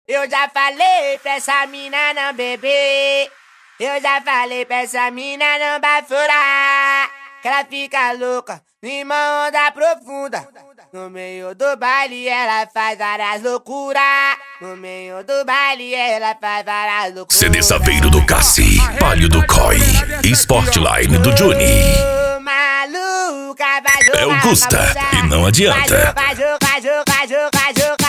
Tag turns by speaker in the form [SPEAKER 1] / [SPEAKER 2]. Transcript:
[SPEAKER 1] Eu já falei pra essa mina não beber. Eu já falei pra essa mina não baforar. Que ela fica louca, numa onda profunda. No meio do baile ela faz várias loucuras. No meio do baile ela faz várias loucuras.
[SPEAKER 2] CD Saveiro do Cassi, Palio do Coi, Sportline do Juni.
[SPEAKER 1] Maluca, vai jogar,
[SPEAKER 2] É o Gusta e não adianta.
[SPEAKER 1] Vai jogar,